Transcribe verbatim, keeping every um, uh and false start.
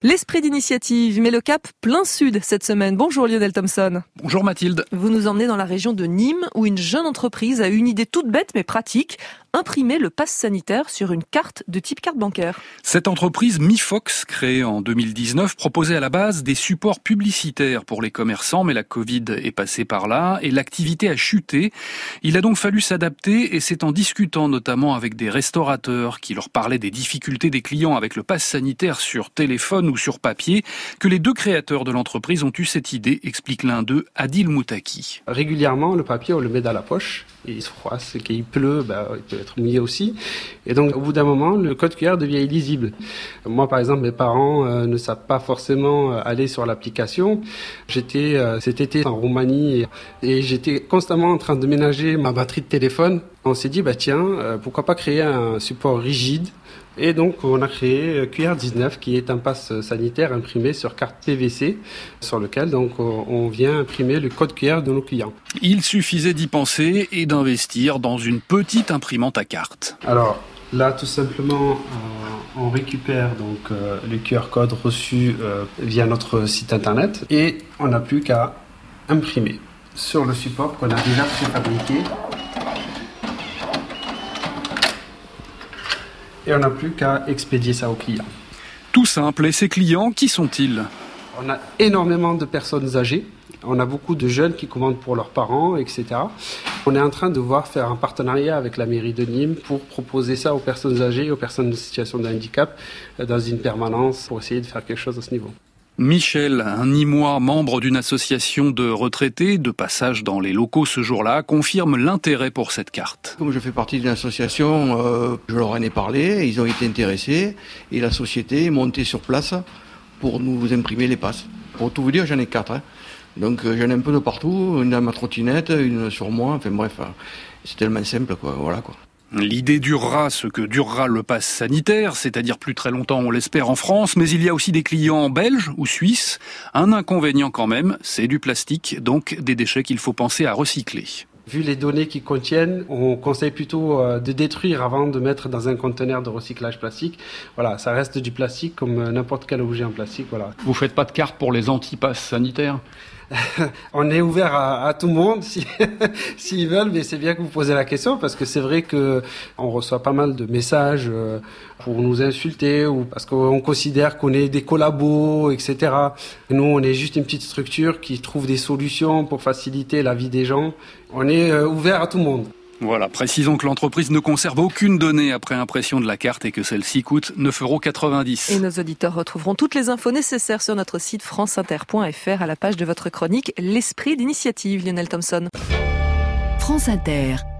L'esprit d'initiative met le cap plein sud cette semaine. Bonjour Lionel Thompson. Bonjour Mathilde. Vous nous emmenez dans la région de Nîmes où une jeune entreprise a une idée toute bête mais pratique. Imprimer le pass sanitaire sur une carte de type carte bancaire. Cette entreprise MiFox, créée en deux mille dix-neuf, proposait à la base des supports publicitaires pour les commerçants, mais la Covid est passée par là et l'activité a chuté. Il a donc fallu s'adapter et c'est en discutant notamment avec des restaurateurs qui leur parlaient des difficultés des clients avec le pass sanitaire sur téléphone ou sur papier que les deux créateurs de l'entreprise ont eu cette idée, explique l'un d'eux, Adil Moutaki. Régulièrement, le papier, on le met dans la poche et il se froisse, et qu'il pleut, ben, il peut être mouillé aussi. Et donc, au bout d'un moment, le code Q R devient illisible. Moi, par exemple, mes parents euh, ne savent pas forcément aller sur l'application. J'étais euh, cet été en Roumanie et, et j'étais constamment en train de ménager ma batterie de téléphone. On s'est dit, bah tiens, euh, pourquoi pas créer un support rigide. Et donc, on a créé Q R dix-neuf, qui est un pass sanitaire imprimé sur carte P V C, sur lequel donc on vient imprimer le code Q R de nos clients. Il suffisait d'y penser et d'investir dans une petite imprimante à carte. Alors là, tout simplement, euh, on récupère donc euh, le Q R code reçu euh, via notre site internet et on n'a plus qu'à imprimer sur le support qu'on a déjà préfabriqué. Et on n'a plus qu'à expédier ça aux clients. Tout simple. Et ces clients, qui sont-ils ? On a énormément de personnes âgées. On a beaucoup de jeunes qui commandent pour leurs parents, et cetera. On est en train de voir faire un partenariat avec la mairie de Nîmes pour proposer ça aux personnes âgées, aux personnes en situation de handicap, dans une permanence, pour essayer de faire quelque chose à ce niveau. Michel, un Nîmois membre d'une association de retraités, de passage dans les locaux ce jour-là, confirme l'intérêt pour cette carte. Comme je fais partie d'une association, euh, je leur en ai parlé, ils ont été intéressés et la société est montée sur place pour nous imprimer les passes. Pour tout vous dire, j'en ai quatre. Hein. Donc j'en ai un peu de partout, une dans ma trottinette, une sur moi, enfin bref, c'est tellement simple, quoi. Voilà quoi. L'idée durera ce que durera le pass sanitaire, c'est-à-dire plus très longtemps, on l'espère, en France, mais il y a aussi des clients belges ou suisses. Un inconvénient quand même, c'est du plastique, donc des déchets qu'il faut penser à recycler. Vu les données qu'ils contiennent, on conseille plutôt de détruire avant de mettre dans un conteneur de recyclage plastique. Voilà, ça reste du plastique comme n'importe quel objet en plastique. Voilà. Vous faites pas de carte pour les anti-passes sanitaires ? On est ouvert à, à tout le monde si, s'ils veulent, mais c'est bien que vous posez la question parce que c'est vrai que on reçoit pas mal de messages pour nous insulter ou parce qu'on considère qu'on est des collabos, et cetera. Nous, on est juste une petite structure qui trouve des solutions pour faciliter la vie des gens. On est ouvert à tout le monde. Voilà, précisons que l'entreprise ne conserve aucune donnée après impression de la carte et que celle-ci coûte neuf euros quatre-vingt-dix. Et nos auditeurs retrouveront toutes les infos nécessaires sur notre site franceinter point f r à la page de votre chronique L'esprit d'initiative, Lionel Thompson. France Inter.